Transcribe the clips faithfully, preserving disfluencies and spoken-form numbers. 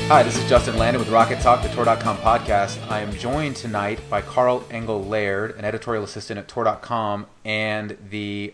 Hi, this is Justin Landon with Rocket Talk, the Tor dot com podcast. I am joined tonight by Carl Engel Laird, an editorial assistant at Tor dot com and the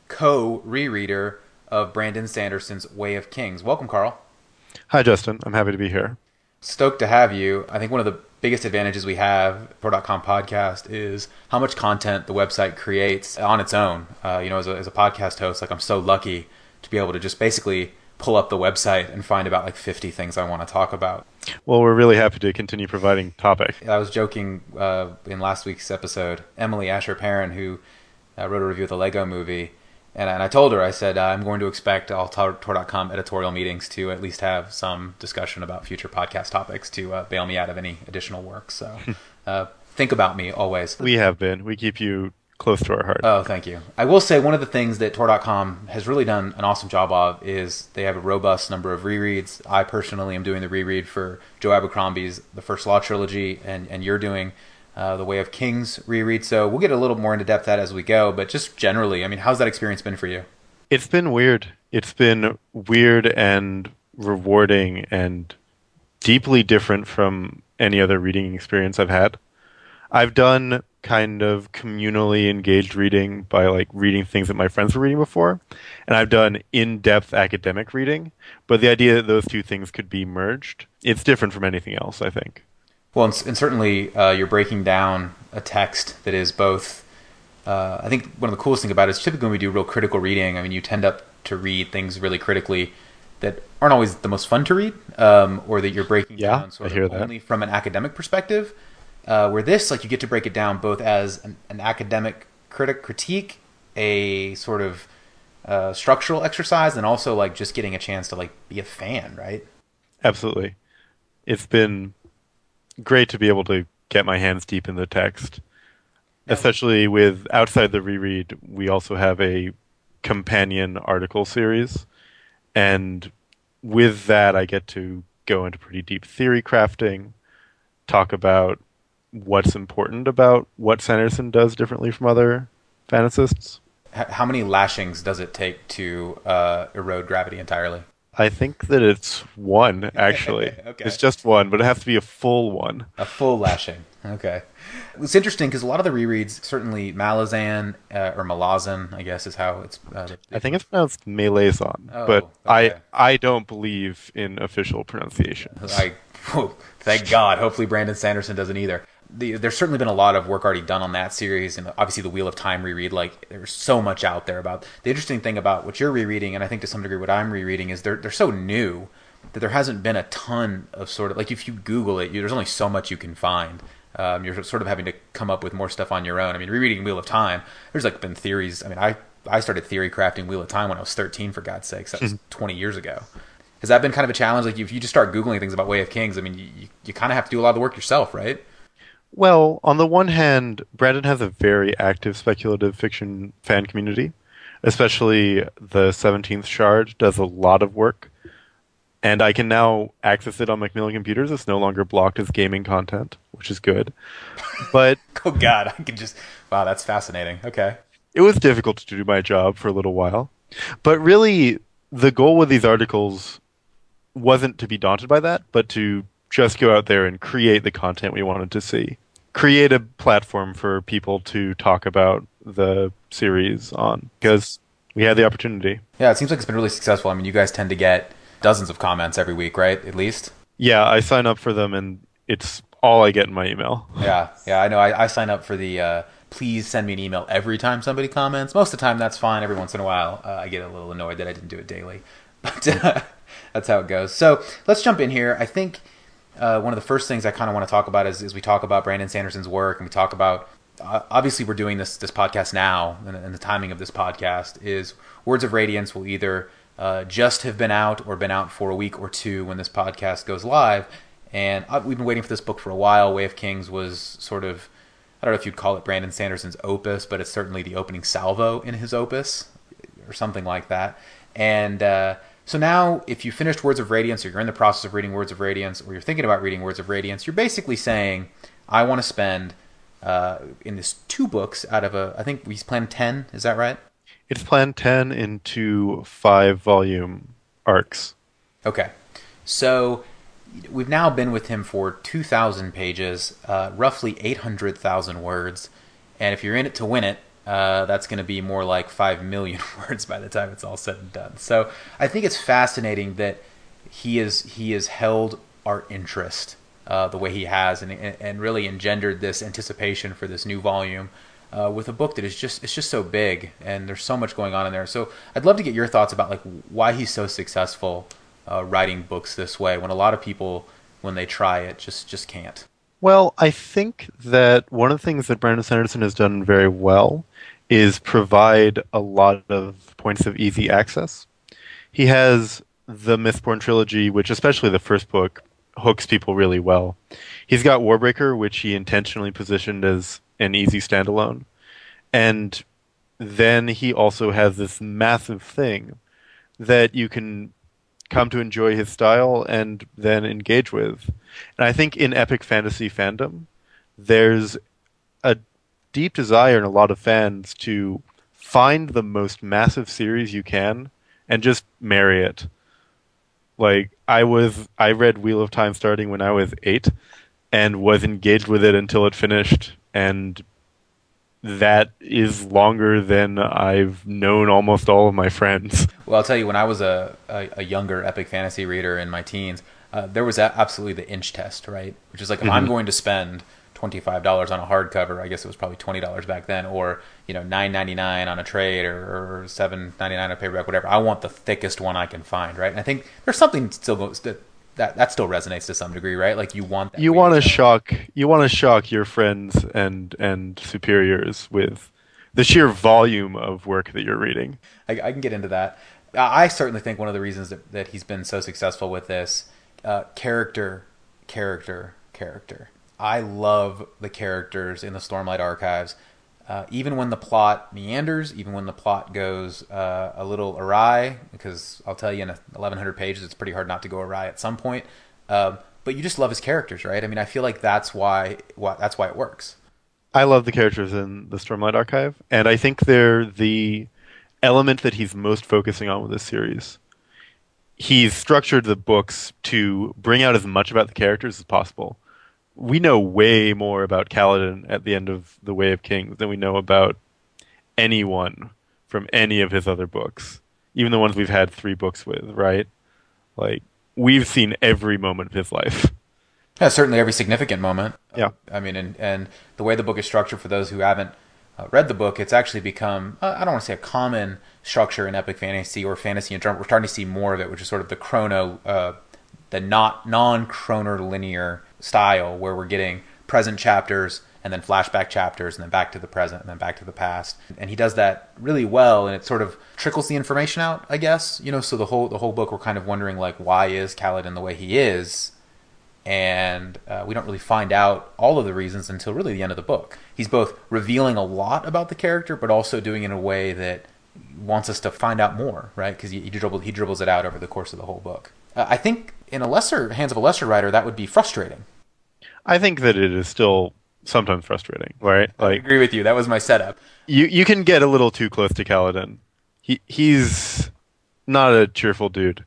co-rereader of Brandon Sanderson's Way of Kings. Welcome, Carl. Hi, Justin. I'm happy to be here. Stoked to have you. I think one of the biggest advantages we have, Tor dot com podcast, is how much content the website creates on its own. Uh, you know, as a, as a podcast host, like I'm so lucky to be able to just basically pull up the website and find about like fifty things I want to talk about. Well, we're really happy to continue providing topic. I was joking uh, in last week's episode, Emily Asher Perrin, who uh, wrote a review of the Lego movie, and, and I told her, I said, uh, I'm going to expect all Tor dot com editorial meetings to at least have some discussion about future podcast topics to uh, bail me out of any additional work. So uh, think about me always. We have been. We keep you close to our heart. Oh, thank you. I will say one of the things that Tor dot com has really done an awesome job of is they have a robust number of rereads. I personally am doing the reread for Joe Abercrombie's The First Law trilogy, and, and you're doing uh, the Way of Kings reread. So we'll get a little more into depth that as we go, but just generally, I mean, how's that experience been for you? It's been weird. It's been weird and rewarding and deeply different from any other reading experience I've had. I've done kind of communally engaged reading by like reading things that my friends were reading before, and I've done in-depth academic reading, but the idea that those two things could be merged, it's different from anything else, I think. Well, and, and certainly uh, you're breaking down a text that is both, uh, I think one of the coolest things about it is typically when we do real critical reading, I mean, you tend up to read things really critically that aren't always the most fun to read, um, or that you're breaking yeah, down sort I hear of that. only from an academic perspective. Uh, where this, like, you get to break it down both as an, an academic critic critique, a sort of uh, structural exercise, and also like just getting a chance to like be a fan, right? Absolutely. It's been great to be able to get my hands deep in the text. Yeah. Especially with outside the reread, we also have a companion article series, and with that I get to go into pretty deep theory crafting, talk about what's important about what Sanderson does differently from other fantasists. How many lashings does it take to uh, erode gravity entirely? I think that it's one, actually. Okay. It's just one, but it has to be a full one. A full lashing. Okay. It's interesting because a lot of the rereads, certainly Malazan, uh, or Malazan, I guess is how it's... Uh, I think it's pronounced Malazan, oh, but okay. I I don't believe in official pronunciation. I, oh, thank God. Hopefully Brandon Sanderson doesn't either. The, there's certainly been a lot of work already done on that series, and obviously the Wheel of Time reread, like there's so much out there about. The interesting thing about what you're rereading, and I think to some degree what I'm rereading, is they're they're so new that there hasn't been a ton of sort of, like if you Google it, you, there's only so much you can find. Um, you're sort of having to come up with more stuff on your own. I mean, rereading Wheel of Time, there's like been theories. I mean, I, I started theory crafting Wheel of Time when I was thirteen, for God's sakes. That was twenty years ago. Has that been kind of a challenge? Like if you just start Googling things about Way of Kings, I mean, you, you, you kind of have to do a lot of the work yourself, right? Well, on the one hand, Brandon has a very active speculative fiction fan community. Especially the seventeenth Shard does a lot of work. And I can now access it on Macmillan computers. It's no longer blocked as gaming content, which is good. But oh God, I can just... Wow, that's fascinating. Okay. It was difficult to do my job for a little while. But really, the goal with these articles wasn't to be daunted by that, but to just go out there and create the content we wanted to see. Create a platform for people to talk about the series on, because we had the opportunity. Yeah, it seems like it's been really successful. I mean, you guys tend to get dozens of comments every week, right? At least? Yeah, I sign up for them, and it's all I get in my email. Yeah, yeah, I know. I, I sign up for the, uh, please send me an email every time somebody comments. Most of the time, that's fine. Every once in a while, uh, I get a little annoyed that I didn't do it daily. But uh, that's how it goes. So let's jump in here. I think uh, one of the first things I kind of want to talk about is, is we talk about Brandon Sanderson's work, and we talk about, uh, obviously we're doing this this podcast now, and, and the timing of this podcast is Words of Radiance will either uh, just have been out or been out for a week or two when this podcast goes live. And uh, we've been waiting for this book for a while. Way of Kings was sort of, I don't know if you'd call it Brandon Sanderson's opus, but it's certainly the opening salvo in his opus, or something like that. And uh, so now, if you finished Words of Radiance, or you're in the process of reading Words of Radiance, or you're thinking about reading Words of Radiance, you're basically saying, I want to spend, uh, in this two books out of a, I think we planned ten, is that right? It's planned ten into five volume arcs. Okay. So we've now been with him for two thousand pages, uh, roughly eight hundred thousand words. And if you're in it to win it, uh, that's going to be more like five million words by the time it's all said and done. So I think it's fascinating that he is he has held our interest uh, the way he has, and and really engendered this anticipation for this new volume uh, with a book that is just it's just so big, and there's so much going on in there. So I'd love to get your thoughts about like why he's so successful uh, writing books this way, when a lot of people, when they try it, just just can't. Well, I think that one of the things that Brandon Sanderson has done very well is provide a lot of points of easy access. He has the Mistborn trilogy, which, especially the first book, hooks people really well. He's got Warbreaker, which he intentionally positioned as an easy standalone. And then he also has this massive thing that you can come to enjoy his style and then engage with. And I think in epic fantasy fandom, there's a deep desire in a lot of fans to find the most massive series you can and just marry it. Like, I was, I read Wheel of Time starting when I was eight and was engaged with it until it finished, and that is longer than I've known almost all of my friends. Well, I'll tell you, when I was a, a, a younger epic fantasy reader in my teens, uh, there was a- absolutely the inch test, right? Which is like, if Mhm. I'm going to spend twenty-five dollars on a hardcover, I guess it was probably twenty dollars back then, or you know, nine ninety-nine on a trade, or, or seven ninety-nine on a paperback, whatever. I want the thickest one I can find, right? And I think there's something still goes that that that still resonates to some degree, right? Like you want that You want to weighted- shock, you want to shock your friends and and superiors with the sheer volume of work that you're reading. I, I can get into that. I certainly think one of the reasons that, that he's been so successful with this uh, character, character, character. I love the characters in the Stormlight Archives. Uh, even when the plot meanders, even when the plot goes uh, a little awry, because I'll tell you, in eleven hundred pages, it's pretty hard not to go awry at some point. Um, but you just love his characters, right? I mean, I feel like that's why, why that's why it works. I love the characters in the Stormlight Archive, and I think they're the element that he's most focusing on with this series. He's structured the books to bring out as much about the characters as possible. We know way more about Kaladin at the end of The Way of Kings than we know about anyone from any of his other books, even the ones we've had three books with, right? Like, we've seen every moment of his life. Yeah, certainly every significant moment. Yeah. I mean, and, and the way the book is structured, for those who haven't uh, read the book, it's actually become, uh, I don't want to say a common structure in epic fantasy or fantasy in general. We're starting to see more of it, which is sort of the chrono, uh, the not non-chroner linear style, where we're getting present chapters and then flashback chapters and then back to the present and then back to the past. And he does that really well, and it sort of trickles the information out, I guess. You know, so the whole the whole book, we're kind of wondering, like, why is Kaladin the way he is? And uh, we don't really find out all of the reasons until really the end of the book. He's both revealing a lot about the character, but also doing it in a way that wants us to find out more, right? Because he, he, dribbles, he dribbles it out over the course of the whole book. Uh, I think in a lesser hands of a lesser writer, that would be frustrating. I think that it is still sometimes frustrating, right? I Like, agree with you. That was my setup. you you can get a little too close to Kaladin. He he's not a cheerful dude,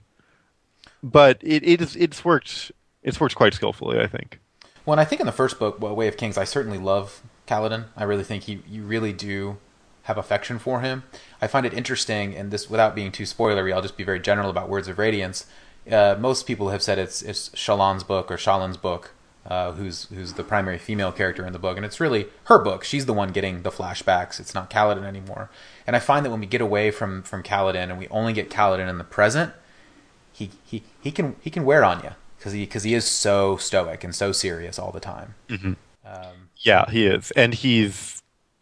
but it it is it's worked it's worked quite skillfully, I think. Well, and I think in the first book, well, Way of Kings, I certainly love Kaladin. I really think he you really do have affection for him. I find it interesting, and this, without being too spoilery, I'll just be very general about Words of Radiance. Uh, most people have said it's it's Shallan's book or Shallan's book, uh, who's who's the primary female character in the book, and it's really her book. She's the one getting the flashbacks. It's not Kaladin anymore. And I find that when we get away from from Kaladin and we only get Kaladin in the present, he he he can he can wear on you because he because he is so stoic and so serious all the time. Mm-hmm. Um, Yeah, he is, and he's.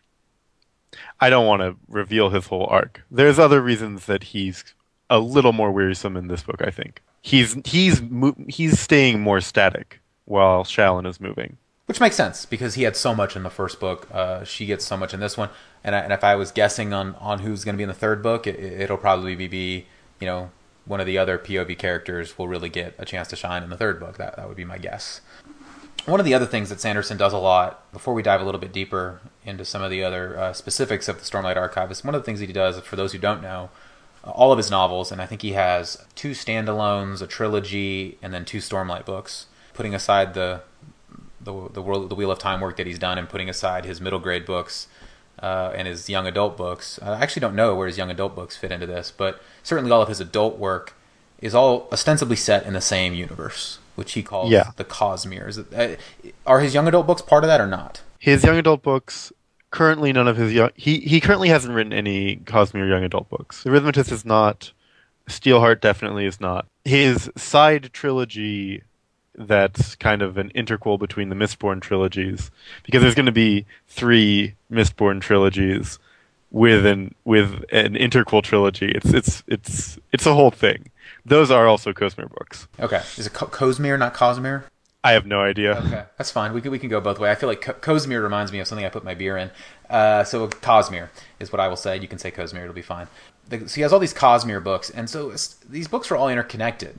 I don't want to reveal his whole arc. There's other reasons that he's a little more wearisome in this book, I think. He's he's mo- he's staying more static while Shallan is moving. Which makes sense, because he had so much in the first book. Uh, she gets so much in this one. And, I, and if I was guessing on, on who's going to be in the third book, it, it'll probably be, you know, one of the other P O V characters will really get a chance to shine in the third book. That that would be my guess. One of the other things that Sanderson does a lot, before we dive a little bit deeper into some of the other uh, specifics of the Stormlight Archive, is one of the things that he does, for those who don't know, all of his novels, and I think he has two standalones, a trilogy, and then two Stormlight books. Putting aside the the the, world, the Wheel of Time work that he's done, and putting aside his middle grade books uh, and his young adult books, I actually don't know where his young adult books fit into this, but certainly all of his adult work is all ostensibly set in the same universe, which he calls yeah. the Cosmere. Is it, uh, are his young adult books part of that or not? His young adult books, currently none of his young... He, he currently hasn't written any Cosmere young adult books. The Rhythmatist is not. Steelheart definitely is not. His side trilogy that's kind of an interquel between the Mistborn trilogies, because there's going to be three Mistborn trilogies with an with an interquel trilogy. It's it's it's it's a whole thing. Those are also Cosmere books. Okay, is it Co- Cosmere, not Cosmere? I have no idea. Okay, that's fine. We can we can go both ways. I feel like Co- Cosmere reminds me of something I put my beer in. Uh, so Cosmere is what I will say. You can say Cosmere; it'll be fine. The, so he has all these Cosmere books, and so it's, these books are all interconnected.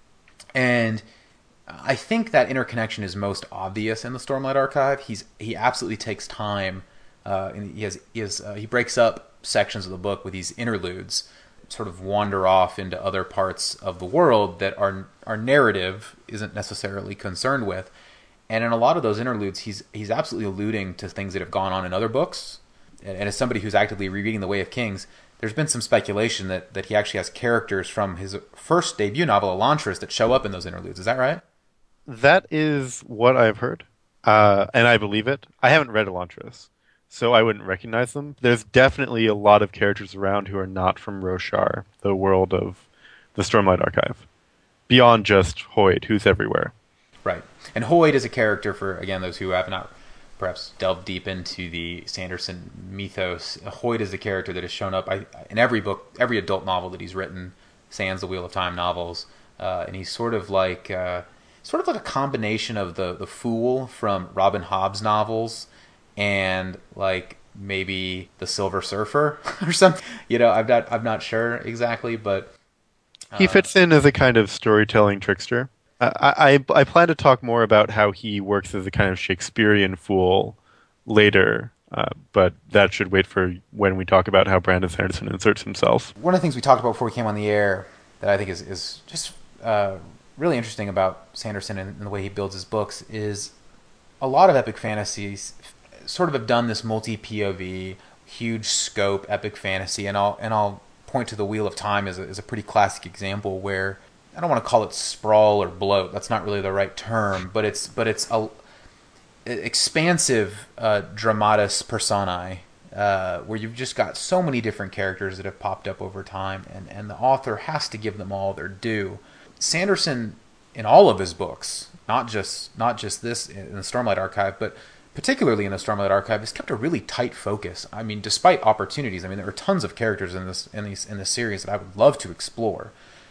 And I think that interconnection is most obvious in the Stormlight Archive. He's he absolutely takes time. Uh, and he has he has uh, he breaks up sections of the book with these interludes, sort of wander off into other parts of the world that our our narrative isn't necessarily concerned with. And in a lot of those interludes, he's he's absolutely alluding to things that have gone on in other books. And, and as somebody who's actively rereading The Way of Kings, there's been some speculation that, that he actually has characters from his first debut novel, Elantris, that show up in those interludes. Is that right? That is what I've heard, uh, and I believe it. I haven't read Elantris, so I wouldn't recognize them. There's definitely a lot of characters around who are not from Roshar, the world of the Stormlight Archive, beyond just Hoid, who's everywhere. Right. And Hoid is a character, for, again, those who have not perhaps delved deep into the Sanderson mythos. Hoid is the character that has shown up I, in every book, every adult novel that he's written, sans the Wheel of Time novels, uh, and he's sort of like... Uh, Sort of like a combination of the, the Fool from Robin Hobb's novels and like maybe the Silver Surfer or something. You know, I'm not I'm not sure exactly, but uh, he fits in as a kind of storytelling trickster. I, I I plan to talk more about how he works as a kind of Shakespearean fool later, uh, but that should wait for when we talk about how Brandon Sanderson inserts himself. One of the things we talked about before we came on the air that I think is is just uh, really interesting about Sanderson and, and the way he builds his books is a lot of epic fantasies sort of have done this multi-P O V, huge scope epic fantasy, and I'll and I'll point to the Wheel of Time as a, as a pretty classic example where I don't want to call it sprawl or bloat. That's not really the right term, but it's but it's a expansive uh, dramatis personae uh, where you've just got so many different characters that have popped up over time, and, and the author has to give them all their due. Sanderson, in all of his books, not just not just this in the Stormlight Archive, but particularly in the Stormlight Archive, has kept a really tight focus. I mean, despite opportunities, I mean, there are tons of characters in this in these in this series that I would love to explore,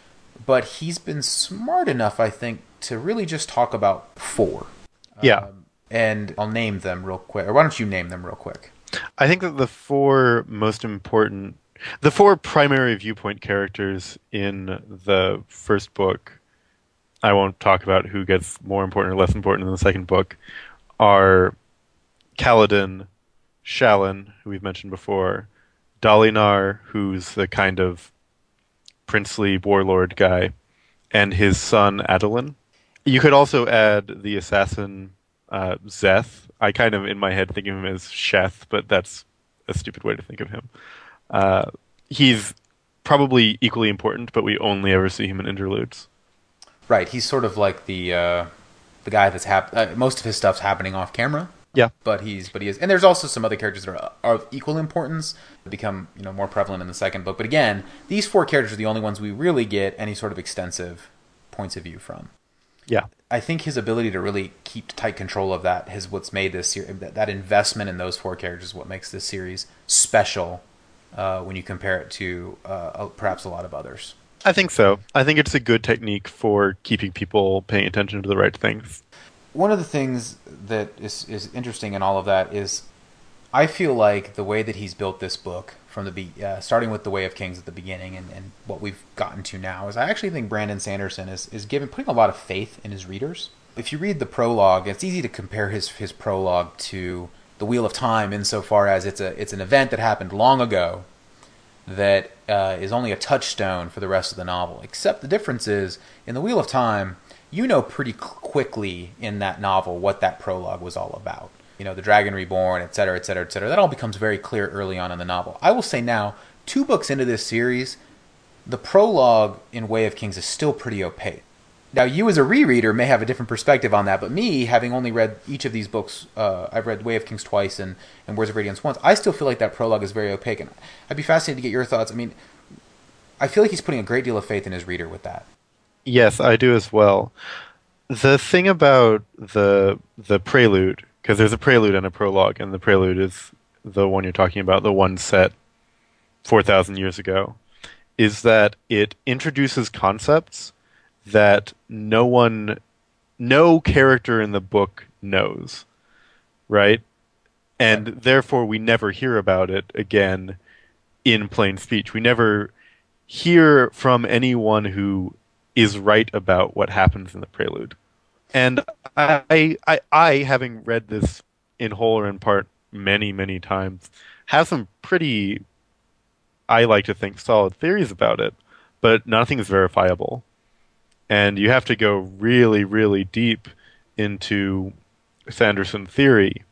but he's been smart enough, I think, to really just talk about four. Yeah, um, and I'll name them real quick. Or why don't you name them real quick? I think that the four most important. The four primary viewpoint characters in the first book, I won't talk about who gets more important or less important in the second book, are Kaladin, Shallan, who we've mentioned before, Dalinar, who's the kind of princely warlord guy, and his son Adolin. You could also add the assassin uh, Szeth. I kind of, in my head, think of him as Sheth, but that's a stupid way to think of him. Uh, he's probably equally important, but we only ever see him in interludes. Right, he's sort of like the uh, the guy that's hap- uh, most of his stuff's happening off camera. Yeah, but he's but he is, and there's also some other characters that are, are of equal importance, become you know more prevalent in the second book. But again, these four characters are the only ones we really get any sort of extensive points of view from. Yeah, I think his ability to really keep tight control of that is what's made this series. That, that investment in those four characters is what makes this series special uh, when you compare it to uh, perhaps a lot of others. I think so. I think it's a good technique for keeping people paying attention to the right things. One of the things that is, is interesting in all of that is I feel like the way that he's built this book, from the be- uh, starting with The Way of Kings at the beginning and, and what we've gotten to now, is I actually think Brandon Sanderson is, is given putting a lot of faith in his readers. If you read the prologue, it's easy to compare his his prologue to The Wheel of Time insofar as it's a it's an event that happened long ago, that uh, is only a touchstone for the rest of the novel. Except the difference is, in The Wheel of Time, you know pretty quickly in that novel what that prologue was all about. You know, the Dragon Reborn, et cetera, et cetera, et cetera. That all becomes very clear early on in the novel. I will say now, two books into this series, the prologue in Way of Kings is still pretty opaque. Now, you as a rereader may have a different perspective on that, but me, having only read each of these books, uh, I've read Way of Kings twice and, and Words of Radiance once, I still feel like that prologue is very opaque, and I'd be fascinated to get your thoughts. I mean, I feel like he's putting a great deal of faith in his reader with that. Yes, I do as well. The thing about the the prelude, because there's a prelude and a prologue, and the prelude is the one you're talking about, the one set four thousand years ago, is that it introduces concepts that no one, no character in the book knows, right? And Right. therefore we never hear about it again in plain speech. We never hear from anyone who is right about what happens in the prelude. And I, I, I, having read this in whole or in part many, many times, have some pretty, I like to think, solid theories about it, but nothing is verifiable. And you have to go really, really deep into Sanderson theory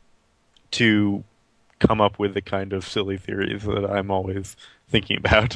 to come up with the kind of silly theories that I'm always thinking about.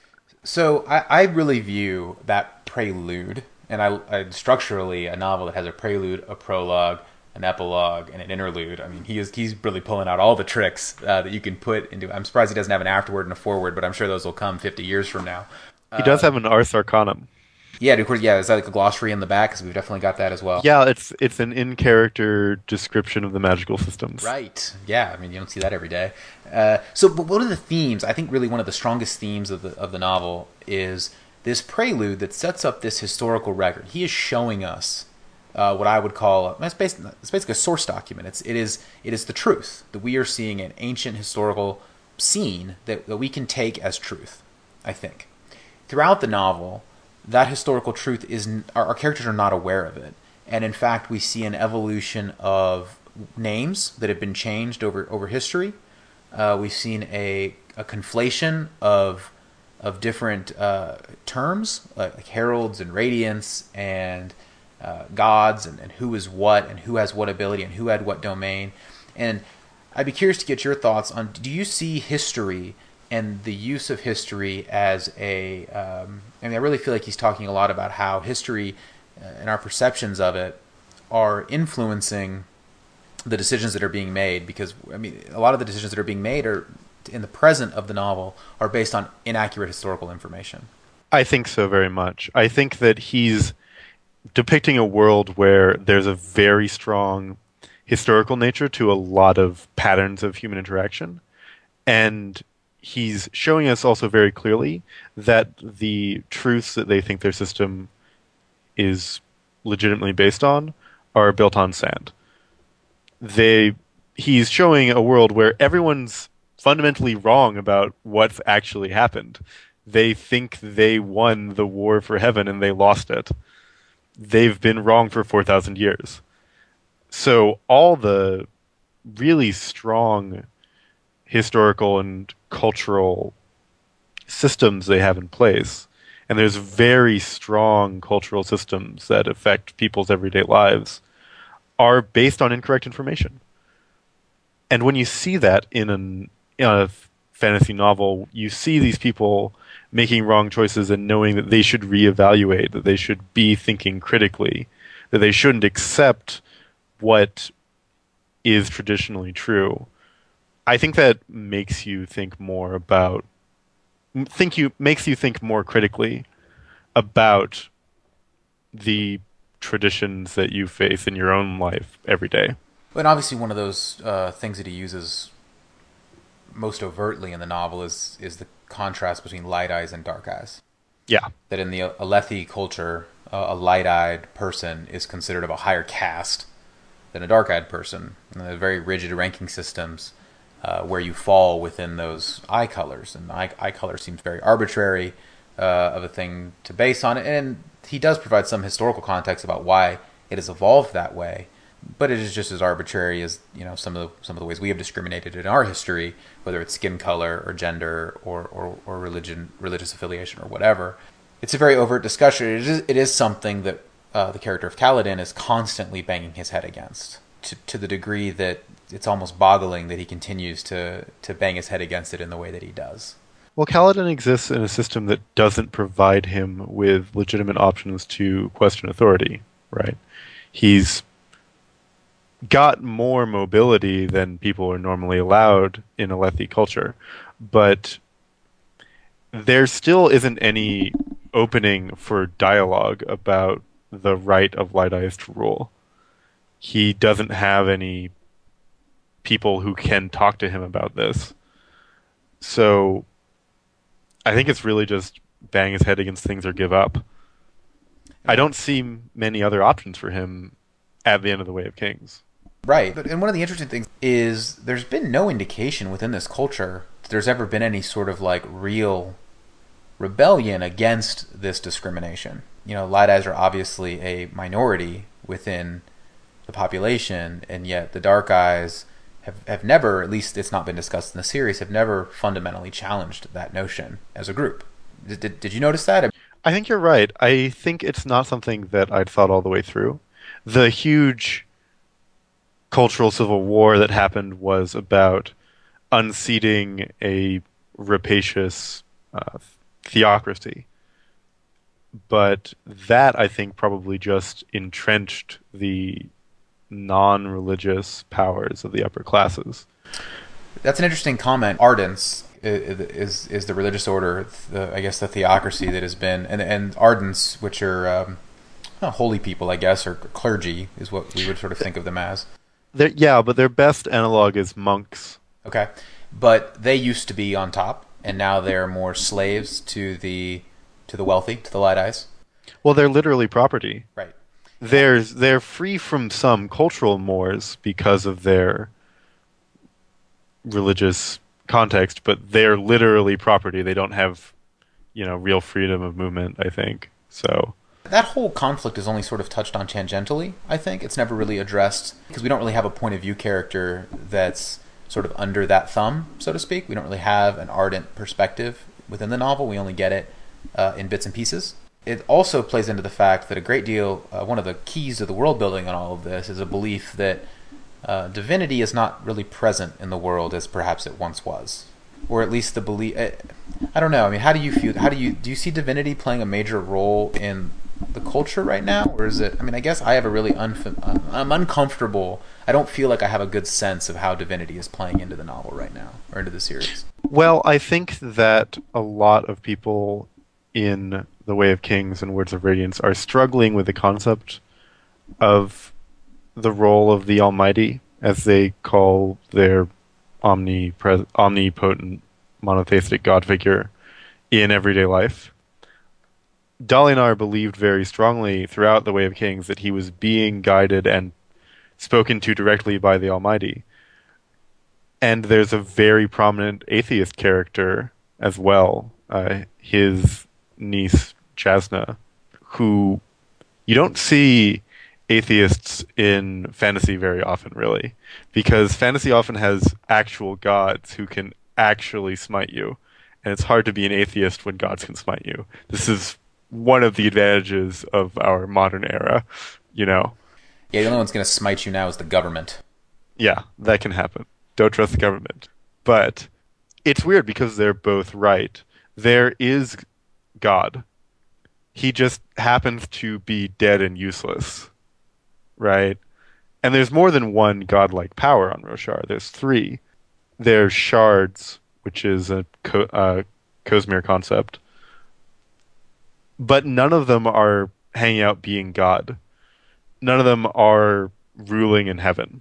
So I, I really view that prelude, and I, I structurally a novel that has a prelude, a prologue, an epilogue, and an interlude. I mean, he is he's really pulling out all the tricks uh, that you can put into. I'm surprised he doesn't have an afterword and a foreword, but I'm sure those will come fifty years from now. He does have an Ars Arcanum. Yeah, of course. Yeah, is that like a glossary in the back? Because we've definitely got that as well. Yeah, it's it's an in-character description of the magical systems. Right. Yeah. I mean, you don't see that every day. Uh, so, but what are the themes? I think really one of the strongest themes of the of the novel is this prelude that sets up this historical record. He is showing us uh, what I would call it's basically, it's basically a source document. It's it is it is the truth that we are seeing an ancient historical scene that, that we can take as truth. I think throughout the novel, that historical truth is our, our characters are not aware of it, and in fact, we see an evolution of names that have been changed over over history. Uh, we've seen a, a conflation of of different uh, terms like, like heralds and radiance and uh, gods and, and who is what and who has what ability and who had what domain. And I'd be curious to get your thoughts on: do you see history and the use of history as a um, I mean, I really feel like he's talking a lot about how history uh, and our perceptions of it are influencing the decisions that are being made, because I mean, a lot of the decisions that are being made are in the present of the novel are based on inaccurate historical information. I think so very much. I think that he's depicting a world where there's a very strong historical nature to a lot of patterns of human interaction, and he's showing us also very clearly that the truths that they think their system is legitimately based on are built on sand. They, he's showing a world where everyone's fundamentally wrong about what's actually happened. They think they won the war for heaven and they lost it. They've been wrong for four thousand years. So all the really strong historical and cultural systems they have in place, and there's very strong cultural systems that affect people's everyday lives, are based on incorrect information. And when you see that in, an, in a fantasy novel, you see these people making wrong choices and knowing that they should reevaluate, that they should be thinking critically, that they shouldn't accept what is traditionally true. I think that makes you think more about think you makes you think more critically about the traditions that you face in your own life every day. And obviously, one of those uh, things that he uses most overtly in the novel is is the contrast between light eyes and dark eyes. Yeah. That in the Alethi culture, uh, a light-eyed person is considered of a higher caste than a dark-eyed person. And there are very rigid ranking systems uh, where you fall within those eye colors. And eye, eye color seems very arbitrary uh, of a thing to base on it. And he does provide some historical context about why it has evolved that way. but it is just as arbitrary as, you know, some of the some of the ways we have discriminated in our history, whether it's skin color or gender or or, or religion, religious affiliation or whatever. It's a very overt discussion. It is it is something that uh, the character of Kaladin is constantly banging his head against, to to the degree that it's almost boggling that he continues to to bang his head against it in the way that he does. Well, Kaladin exists in a system that doesn't provide him with legitimate options to question authority, right? He's got more mobility than people are normally allowed in Alethi culture, but there still isn't any opening for dialogue about the right of Light Eyes to rule. He doesn't have any people who can talk to him about this. So I think it's really just bang his head against things or give up. I don't see many other options for him at the end of the Way of Kings. Right. But, and one of the interesting things is there's been no indication within this culture that there's ever been any sort of like real rebellion against this discrimination. You know, Light Eyes are obviously a minority within the population, and yet the Dark Eyes have, have never, at least it's not been discussed in the series, have never fundamentally challenged that notion as a group. Did, did, did you notice that? I think you're right. I think it's not something that I'd thought all the way through. The huge cultural civil war that happened was about unseating a rapacious uh, theocracy. But that, I think, probably just entrenched the non-religious powers of the upper classes. That's an interesting comment. Ardents is is the religious order, the, I guess the theocracy that has been, and and Ardents, which are um, well, holy people, I guess, or clergy, is what we would sort of think of them as. They're, yeah, but their best analog is monks. Okay, but they used to be on top, and now they're more slaves to the to the wealthy, to the Light Eyes. Well, they're literally property. Right. They're they're free from some cultural mores because of their religious context, but they're literally property. They don't have, you know, real freedom of movement, I think. So that whole conflict is only sort of touched on tangentially, I think. It's never really addressed because we don't really have a point of view character that's sort of under that thumb, so to speak. We don't really have an ardent perspective within the novel. We only get it uh, in bits and pieces. It also plays into the fact that a great deal, uh, one of the keys to the world building on all of this is a belief that uh, divinity is not really present in the world as perhaps it once was, or at least the belief. I don't know. I mean, how do you feel? How do you do you see divinity playing a major role in the culture right now, or is it? I mean, I guess I have a really unf- I'm uncomfortable. I don't feel like I have a good sense of how divinity is playing into the novel right now or into the series. Well, I think that a lot of people in The Way of Kings and Words of Radiance are struggling with the concept of the role of the Almighty, as they call their omnipres- omnipotent monotheistic God figure in everyday life. Dalinar believed very strongly throughout The Way of Kings that he was being guided and spoken to directly by the Almighty. And there's a very prominent atheist character as well, uh, his niece Jasna, who you don't see atheists in fantasy very often, really, because fantasy often has actual gods who can actually smite you, and it's hard to be an atheist when gods can smite you. This is one of the advantages of our modern era, you know. Yeah, the only one's going to smite you now is the government. Yeah, that can happen. Don't trust the government. But it's weird because they're both right. There is God. He just happens to be dead and useless, right? And there's more than one godlike power on Roshar. There's three. There's shards, which is a Co- uh, Cosmere concept. But none of them are hanging out being God. None of them are ruling in heaven.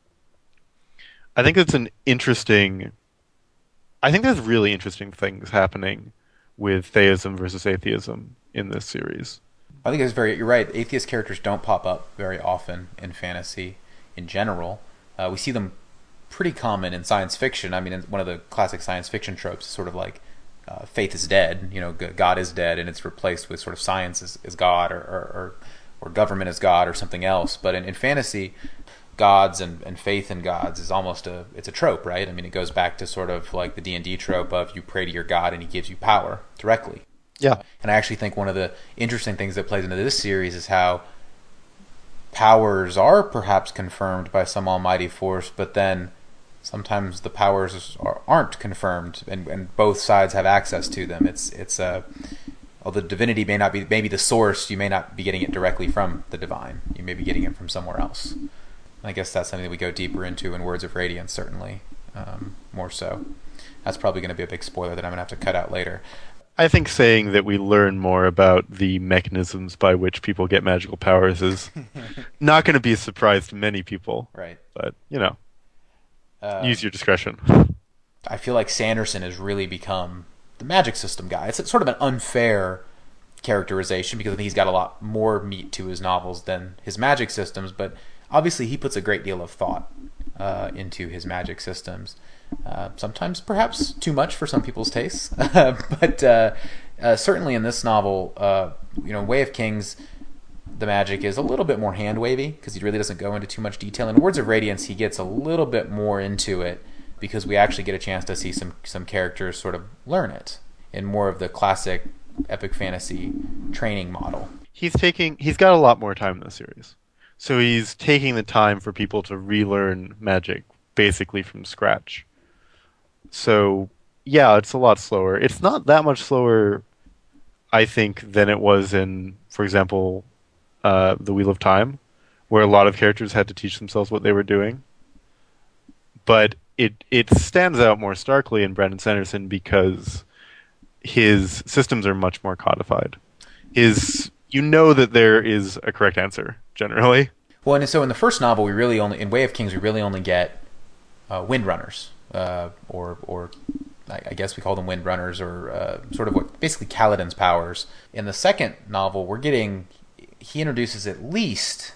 I think it's an interesting... I think there's really interesting things happening with theism versus atheism in this series. I think it's very... You're right. Atheist characters don't pop up very often in fantasy in general. Uh, we see them pretty common in science fiction. I mean, one of the classic science fiction tropes is sort of like uh, faith is dead, you know, God is dead, and it's replaced with sort of science is, is God, or, or, or or government is God or something else. But in, in fantasy, gods and, and faith in gods is almost a it's a trope, right? I mean, it goes back to sort of like the D and D trope of you pray to your god and he gives you power directly. Yeah. Uh, and I actually think one of the interesting things that plays into this series is how powers are perhaps confirmed by some almighty force, but then sometimes the powers are, aren't confirmed, and, and both sides have access to them. It's it's a uh, although divinity may not be maybe the source, you may not be getting it directly from the divine. You may be getting it from somewhere else. And I guess that's something that we go deeper into in Words of Radiance, certainly, um, more so. That's probably going to be a big spoiler that I'm going to have to cut out later. I think saying that we learn more about the mechanisms by which people get magical powers is not going to be a surprise to many people. Right. But, you know, uh, use your discretion. I feel like Sanderson has really become the magic system guy. It's sort of an unfair characterization because I think he's got a lot more meat to his novels than his magic systems, but obviously he puts a great deal of thought uh, into his magic systems. Uh, sometimes perhaps too much for some people's tastes, but uh, uh, certainly in this novel, uh, you know, Way of Kings, the magic is a little bit more hand wavy because he really doesn't go into too much detail. In Words of Radiance, he gets a little bit more into it because we actually get a chance to see some some characters sort of learn it in more of the classic epic fantasy training model. He's taking he's got a lot more time in the series, so he's taking the time for people to relearn magic basically from scratch. So, yeah, it's a lot slower. It's not that much slower, I think, than it was in, for example, uh, The Wheel of Time, where a lot of characters had to teach themselves what they were doing. But it it stands out more starkly in Brandon Sanderson because his systems are much more codified. His you know that there is a correct answer, generally. Well, and so in the first novel, we really only, in Way of Kings, we really only get uh, Windrunners. Uh, or, or I guess we call them Windrunners, or uh, sort of what basically Kaladin's powers. In the second novel, we're getting he introduces at least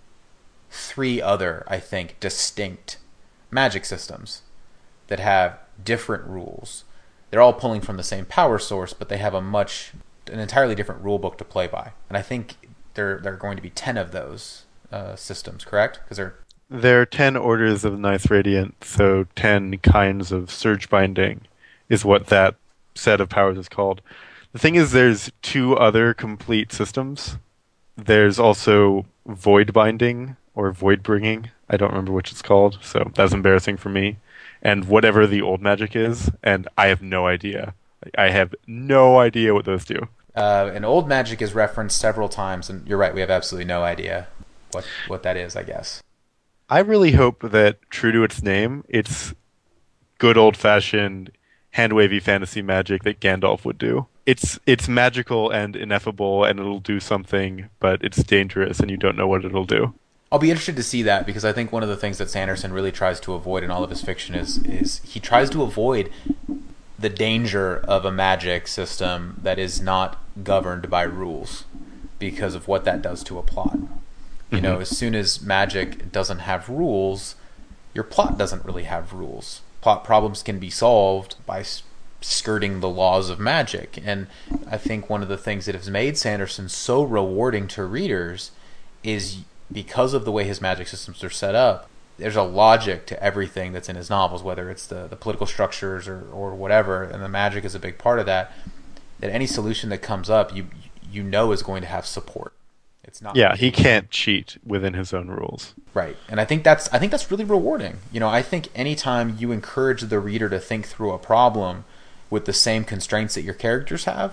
three other, I think, distinct magic systems that have different rules. They're all pulling from the same power source, but they have a much an entirely different rule book to play by. And I think there there are going to be ten of those uh, systems, correct? Because they're There are ten orders of the Ninth Radiant, so ten kinds of surge binding is what that set of powers is called. The thing is, there's two other complete systems. There's also void binding, or void bringing. I don't remember which it's called, so that's embarrassing for me. And whatever the old magic is, and I have no idea. I have no idea what those do. Uh, and old magic is referenced several times, and you're right, we have absolutely no idea what, what that is, I guess. I really hope that, true to its name, it's good old-fashioned, hand-wavy fantasy magic that Gandalf would do. It's it's magical and ineffable, and it'll do something, but it's dangerous, and you don't know what it'll do. I'll be interested to see that, because I think one of the things that Sanderson really tries to avoid in all of his fiction is is he tries to avoid the danger of a magic system that is not governed by rules, because of what that does to a plot. You know, as soon as magic doesn't have rules, your plot doesn't really have rules. Plot problems can be solved by skirting the laws of magic. And I think one of the things that has made Sanderson so rewarding to readers is because of the way his magic systems are set up, there's a logic to everything that's in his novels, whether it's the, the political structures or, or whatever, and the magic is a big part of that, that any solution that comes up, you you know is going to have support. It's not. Yeah, he can't cheat within his own rules. Right. And I think that's I think that's really rewarding. You know, I think anytime you encourage the reader to think through a problem with the same constraints that your characters have,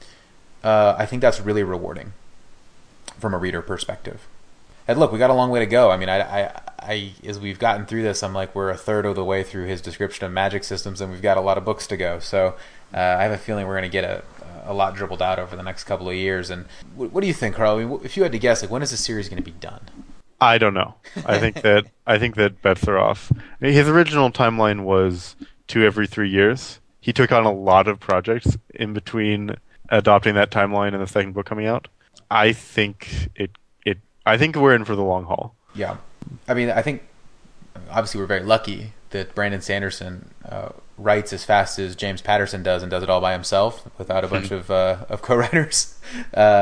uh, I think that's really rewarding from a reader perspective. And look, we got a long way to go. I mean, I, I, I, as we've gotten through this, I'm like we're a third of the way through his description of magic systems, and we've got a lot of books to go. So uh, I have a feeling we're going to get a, a lot dribbled out over the next couple of years. And what, what do you think, Carl? I mean, if you had to guess, like when is this series going to be done? I don't know. I think that I think that bets are off. I mean, his original timeline was two every three years. He took on a lot of projects in between adopting that timeline and the second book coming out. I think it. It. I think we're in for the long haul. Yeah, I mean, I think obviously we're very lucky that Brandon Sanderson uh, writes as fast as James Patterson does and does it all by himself without a bunch of uh, of co-writers. Uh,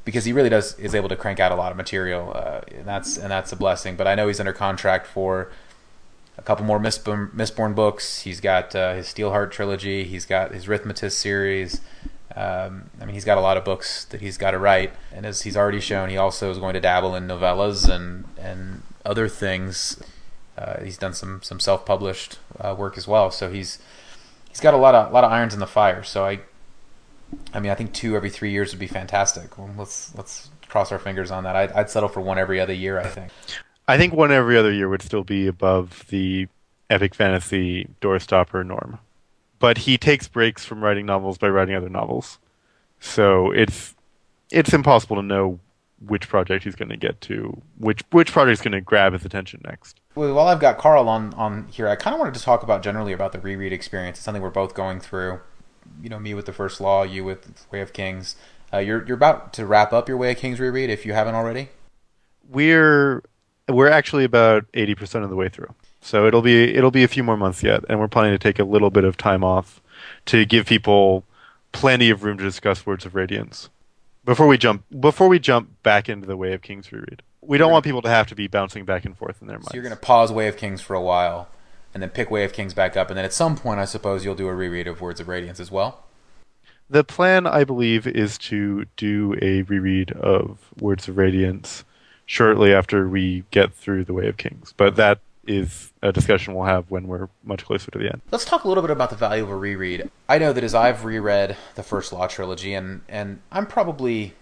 because he really does is able to crank out a lot of material, uh, and that's and that's a blessing. But I know he's under contract for a couple more Mistborn, Mistborn books. He's got uh, his Steelheart trilogy. He's got his Rhythmatist series. Um, I mean, he's got a lot of books that he's got to write, and as he's already shown, he also is going to dabble in novellas and and other things. Uh, he's done some some self published uh, work as well, so he's he's got a lot of a lot of irons in the fire. So I, I mean, I think two every three years would be fantastic. Well, let's let's cross our fingers on that. I'd, I'd settle for one every other year, I think. I think one every other year would still be above the epic fantasy doorstopper norm. But he takes breaks from writing novels by writing other novels. So it's it's impossible to know which project he's going to get to, which which project is going to grab his attention next. Well, while I've got Carl on, on here, I kind of wanted to talk about generally about the reread experience. It's something we're both going through. You know, me with The First Law, you with Way of Kings. Uh, you're you're about to wrap up your Way of Kings reread if you haven't already. We're we're actually about eighty percent of the way through. So it'll be it'll be a few more months yet, and we're planning to take a little bit of time off to give people plenty of room to discuss Words of Radiance before we jump before we jump back into the Way of Kings reread. We don't want people to have to be bouncing back and forth in their minds. So you're going to pause Way of Kings for a while, and then pick Way of Kings back up, and then at some point, I suppose you'll do a reread of Words of Radiance as well. The plan, I believe, is to do a reread of Words of Radiance shortly after we get through the Way of Kings, but that is a discussion we'll have when we're much closer to the end. Let's talk a little bit about the value of a reread. I know that as I've reread the First Law trilogy, and, and I'm probably...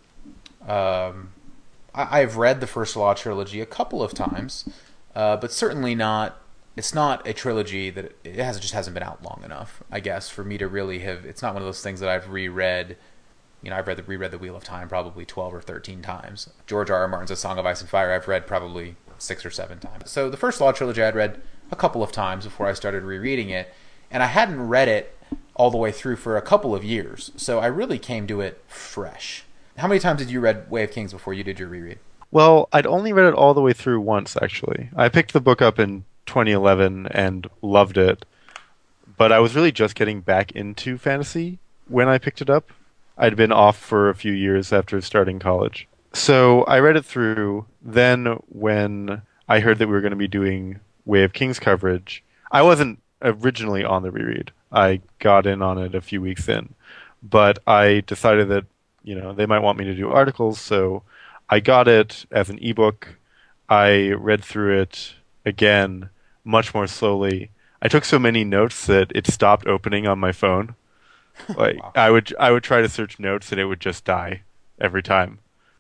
Um, I, I've read the First Law trilogy a couple of times, uh, but certainly not... It's not a trilogy that... It has just hasn't been out long enough, I guess, for me to really have... It's not one of those things that I've reread... You know, I've read the, reread The Wheel of Time probably twelve or thirteen times. George R. R. Martin's A Song of Ice and Fire I've read probably six or seven times. So the First Law trilogy I'd read a couple of times before I started rereading it, and I hadn't read it all the way through for a couple of years, so I really came to it fresh. How many times did you read Way of Kings before you did your reread? Well, I'd only read it all the way through once, actually. I picked the book up in twenty eleven and loved it, but I was really just getting back into fantasy when I picked it up. I'd been off for a few years after starting college. So I read it through. Then when I heard that we were going to be doing Way of Kings coverage, I wasn't originally on the reread. I got in on it a few weeks in. But I decided that, you know, they might want me to do articles, so I got it as an ebook. I read through it again, much more slowly. I took so many notes that it stopped opening on my phone. Like wow. I would I would try to search notes and it would just die every time.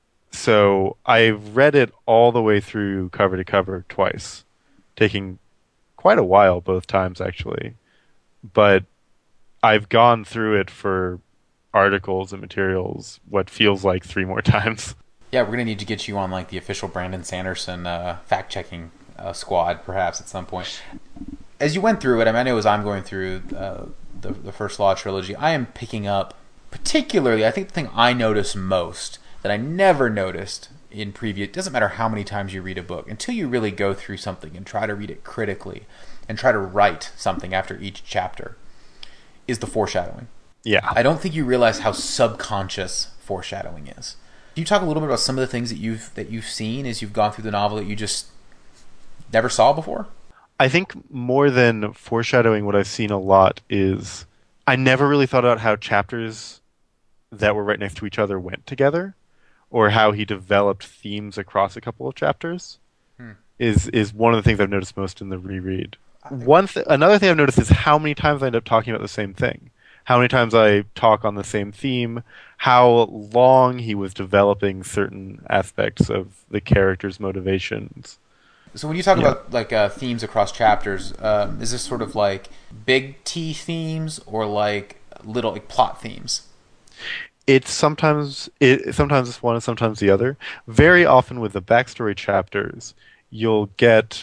So I read it all the way through cover to cover twice, taking quite a while both times actually. But I've gone through it for articles and materials what feels like three more times. Yeah, we're gonna need to get you on like the official Brandon Sanderson uh, fact checking uh, squad perhaps at some point. As you went through it, I mean, I know as I'm going through uh, the the First Law trilogy, I am picking up, particularly, I think the thing I notice most that I never noticed in previous, it doesn't matter how many times you read a book, until you really go through something and try to read it critically and try to write something after each chapter, is the foreshadowing. Yeah. I don't think you realize how subconscious foreshadowing is. Can you talk a little bit about some of the things that you've that you've seen as you've gone through the novel that you just never saw before? I think more than foreshadowing, what I've seen a lot is I never really thought about how chapters that were right next to each other went together, or how he developed themes across a couple of chapters. Hmm. Is is one of the things I've noticed most in the reread. One th- another thing I've noticed is how many times I end up talking about the same thing. How many times I talk on the same theme. How long he was developing certain aspects of the character's motivations. So when you talk yeah. about like uh, themes across chapters, um, is this sort of like big T themes or like little like plot themes? It's sometimes it sometimes it's one and sometimes the other. Very often with the backstory chapters, you'll get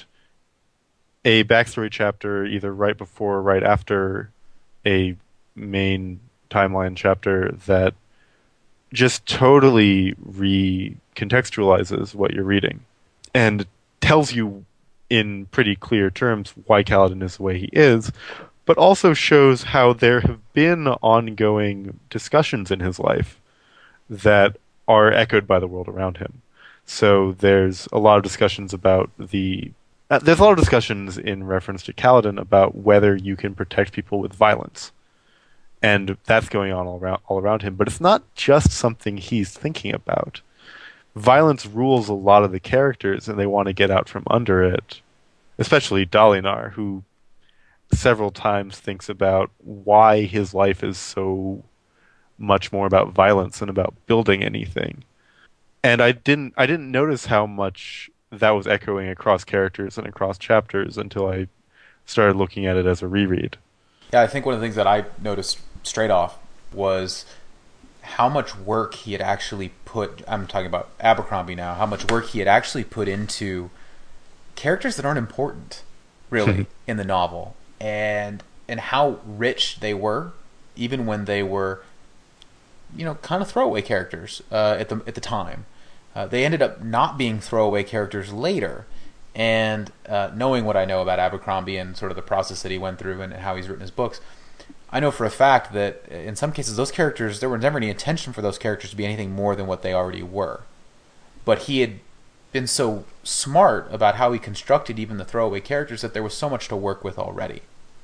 a backstory chapter either right before or right after a main timeline chapter that just totally recontextualizes what you're reading and tells you in pretty clear terms why Kaladin is the way he is, but also shows how there have been ongoing discussions in his life that are echoed by the world around him. So there's a lot of discussions about the uh, there's a lot of discussions in reference to Kaladin about whether you can protect people with violence, and that's going on all around all around him. But it's not just something he's thinking about. Violence rules a lot of the characters, and they want to get out from under it. Especially Dalinar, who several times thinks about why his life is so much more about violence than about building anything. And I didn't I didn't notice how much that was echoing across characters and across chapters until I started looking at it as a reread. Yeah, I think one of the things that I noticed straight off was how much work he had actually put, I'm talking about Abercrombie now, how much work he had actually put into characters that aren't important, really, in the novel. And and how rich they were, even when they were, you know, kind of throwaway characters uh, at the at the time. Uh, they ended up not being throwaway characters later. And uh, knowing what I know about Abercrombie and sort of the process that he went through and how he's written his books, I know for a fact that in some cases those characters, there was never any intention for those characters to be anything more than what they already were. But he had been so smart about how he constructed even the throwaway characters that there was so much to work with already.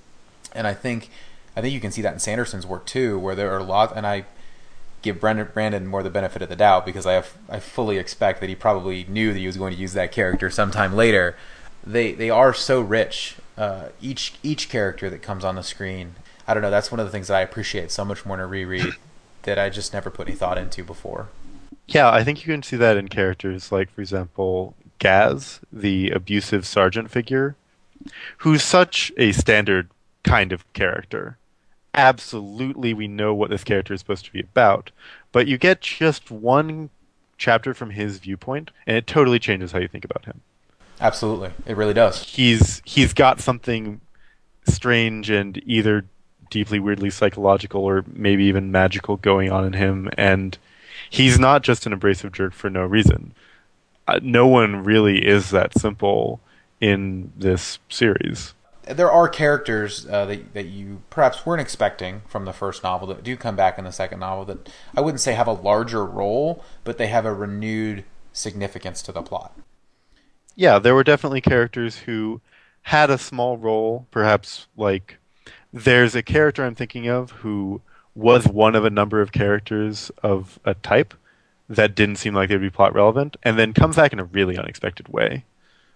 And I think I think you can see that in Sanderson's work too, where there are a lot, and I give Brandon, Brandon more the benefit of the doubt because I have, I fully expect that he probably knew that he was going to use that character sometime later. They they are so rich, uh, each each character that comes on the screen. I don't know, that's one of the things that I appreciate so much more in a reread that I just never put any thought into before. Yeah, I think you can see that in characters like, for example, Gaz, the abusive sergeant figure, who's such a standard kind of character. Absolutely, we know what this character is supposed to be about, but you get just one chapter from his viewpoint, and it totally changes how you think about him. Absolutely, it really does. He's he's got something strange and either deeply, weirdly psychological or maybe even magical going on in him, and he's not just an abrasive jerk for no reason. Uh, no one really is that simple in this series. There are characters uh, that that you perhaps weren't expecting from the first novel that do come back in the second novel that I wouldn't say have a larger role, but they have a renewed significance to the plot. Yeah, there were definitely characters who had a small role, perhaps like there's a character I'm thinking of who was one of a number of characters of a type that didn't seem like they'd be plot relevant, and then comes back in a really unexpected way.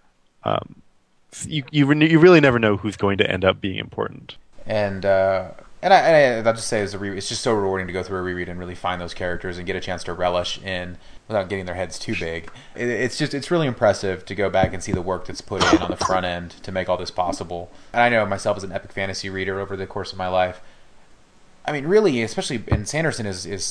Um, you you re- you really never know who's going to end up being important. And uh, and I, and I I'll just say as a re- it's just so rewarding to go through a reread and really find those characters and get a chance to relish in without getting their heads too big. It, it's just it's really impressive to go back and see the work that's put in on the front end to make all this possible. And I know myself as an epic fantasy reader over the course of my life. I mean, really, especially and Sanderson is is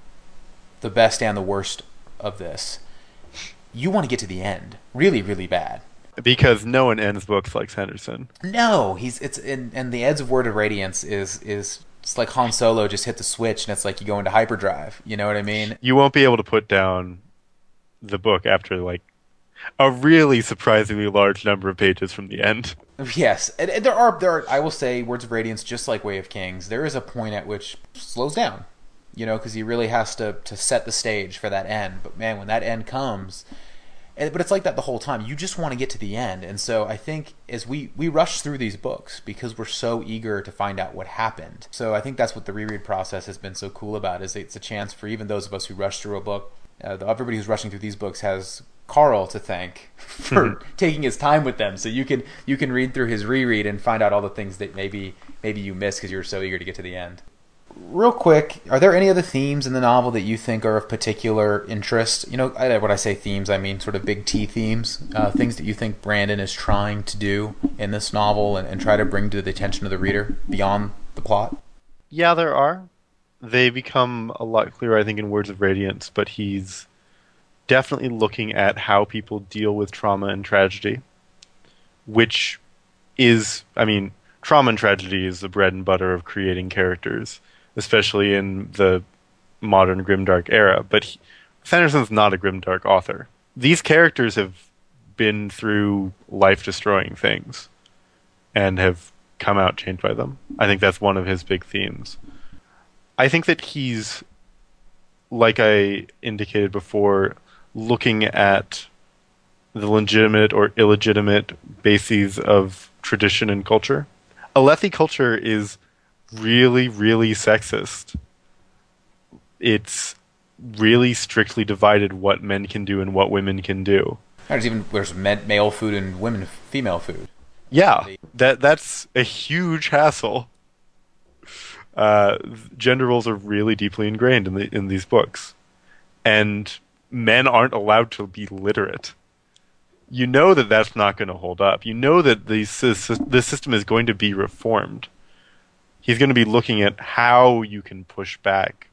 the best and the worst of this. You want to get to the end, really, really bad. Because no one ends books like Sanderson. No, he's it's and, and the Edge of Word of Radiance is is it's like Han Solo just hit the switch and it's like you go into hyperdrive. You know what I mean? You won't be able to put down the book after like a really surprisingly large number of pages from the end. Yes, and, and there are there are I will say Words of Radiance, just like Way of Kings, there is a point at which slows down. You know, because he really has to to set the stage for that end. But man, when that end comes. But it's like that the whole time. You just want to get to the end. And so I think as we, we rush through these books because we're so eager to find out what happened. So I think that's what the reread process has been so cool about, is it's a chance for even those of us who rush through a book. Uh, everybody who's rushing through these books has Carl to thank for taking his time with them. So you can you can read through his reread and find out all the things that maybe maybe you missed because you were so eager to get to the end. Real quick, are there any other themes in the novel that you think are of particular interest? You know, when I say themes, I mean sort of big T themes, uh, things that you think Brandon is trying to do in this novel and, and try to bring to the attention of the reader beyond the plot? Yeah, there are. They become a lot clearer, I think, in Words of Radiance, but he's definitely looking at how people deal with trauma and tragedy, which is, I mean, trauma and tragedy is the bread and butter of creating characters, especially in the modern grimdark era. But he, Sanderson's not a grimdark author. These characters have been through life-destroying things and have come out changed by them. I think that's one of his big themes. I think that he's like I indicated before, looking at the legitimate or illegitimate bases of tradition and culture. Alethi culture is really, really sexist. It's really strictly divided what men can do and what women can do. There's even there's men, male food and women female food. Yeah, that that's a huge hassle. Uh, gender roles are really deeply ingrained in the in these books, and men aren't allowed to be literate. You know that that's not going to hold up. You know that the the system is going to be reformed. He's going to be looking at how you can push back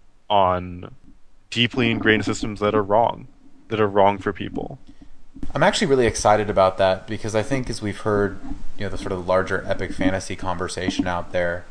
on deeply ingrained systems that are wrong, that are wrong for people. I'm actually really excited about that because I think as we've heard, you know, the sort of larger epic fantasy conversation out there,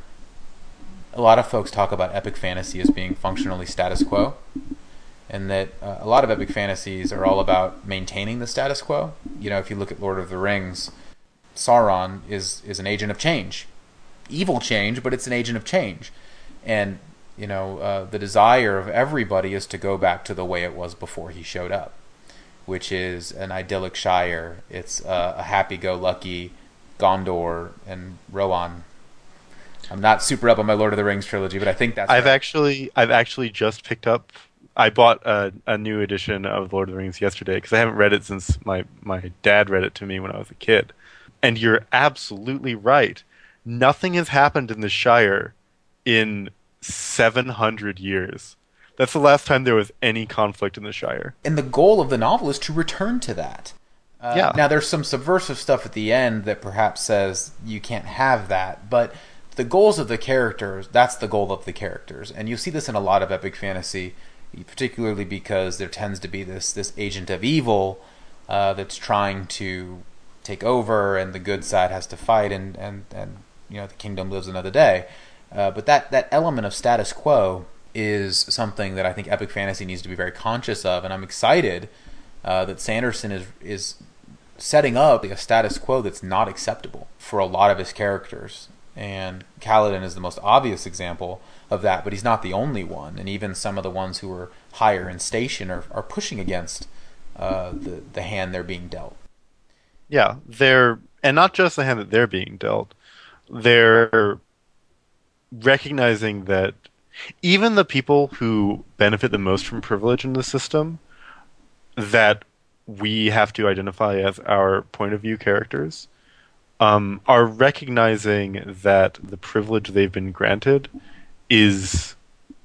a lot of folks talk about epic fantasy as being functionally status quo, and that uh, a lot of epic fantasies are all about maintaining the status quo. You know, if you look at Lord of the Rings, Sauron is is an agent of change. Evil change, but it's an agent of change. And, you know, uh, the desire of everybody is to go back to the way it was before he showed up, which is an idyllic Shire. It's uh, a happy-go-lucky Gondor and Rohan. I'm not super up on my Lord of the Rings trilogy, but I think that's I've right. actually I've actually just picked up. I bought a, a new edition of Lord of the Rings yesterday because I haven't read it since my my dad read it to me when I was a kid. And you're absolutely right. Nothing has happened in the Shire in seven hundred years. That's the last time there was any conflict in the Shire. And the goal of the novel is to return to that. Uh, Yeah. Now, there's some subversive stuff at the end that perhaps says you can't have that, but the goals of the characters, that's the goal of the characters. And you see this in a lot of epic fantasy, particularly because there tends to be this, this agent of evil uh, that's trying to take over, and the good side has to fight, and, and, and you know the kingdom lives another day. Uh, but that, that element of status quo is something that I think epic fantasy needs to be very conscious of, and I'm excited uh, that Sanderson is is setting up a status quo that's not acceptable for a lot of his characters. And Kaladin is the most obvious example of that, but he's not the only one. And even some of the ones who are higher in station are, are pushing against uh, the, the hand they're being dealt. Yeah, they're and not just the hand that they're being dealt. They're recognizing that even the people who benefit the most from privilege in the system that we have to identify as our point of view characters um, are recognizing that the privilege they've been granted is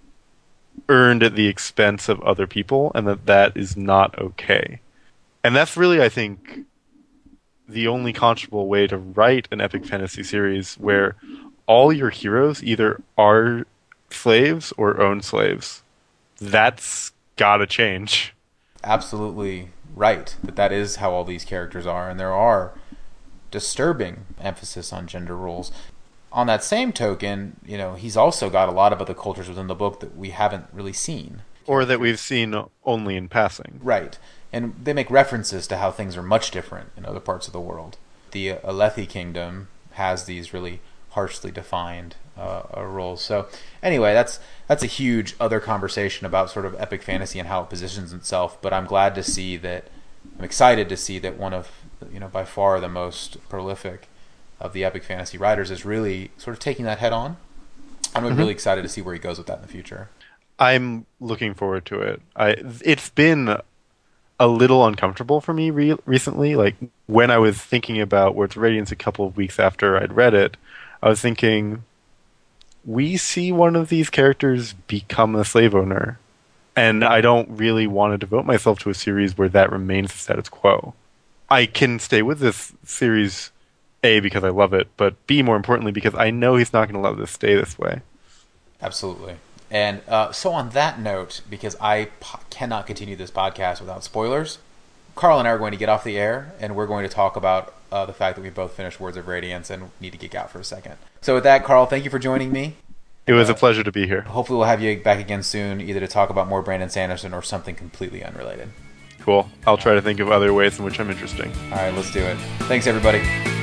earned at the expense of other people, and that that is not okay. And that's really, I think, the only conscionable way to write an epic fantasy series where all your heroes either are slaves or own slaves. That's gotta change. Absolutely right that that is how all these characters are, and there are disturbing emphasis on gender roles. On that same token, you know, he's also got a lot of other cultures within the book that we haven't really seen. Or that we've seen only in passing. Right. And they make references to how things are much different in other parts of the world. The Alethi kingdom has these really harshly defined uh, uh, roles. So anyway, that's that's a huge other conversation about sort of epic fantasy and how it positions itself. But I'm glad to see that, I'm excited to see that one of, you know, by far the most prolific of the epic fantasy writers is really sort of taking that head on. I'm mm-hmm. really excited to see where he goes with that in the future. I'm looking forward to it. I it's been a little uncomfortable for me re- recently. Like when I was thinking about Words of Radiance a couple of weeks after I'd read it, I was thinking, we see one of these characters become a slave owner, and I don't really want to devote myself to a series where that remains the status quo. I can stay with this series, A, because I love it, but B, more importantly, because I know he's not going to let this stay this way. Absolutely. And uh, so on that note, because I po- cannot continue this podcast without spoilers, Carl and I are going to get off the air, and we're going to talk about uh, the fact that we both finished Words of Radiance and need to geek out for a second. So with that, Carl, thank you for joining me. It was uh, a pleasure to be here. Hopefully we'll have you back again soon, either to talk about more Brandon Sanderson or something completely unrelated. Cool. I'll try to think of other ways in which I'm interesting. All right, let's do it. Thanks, everybody.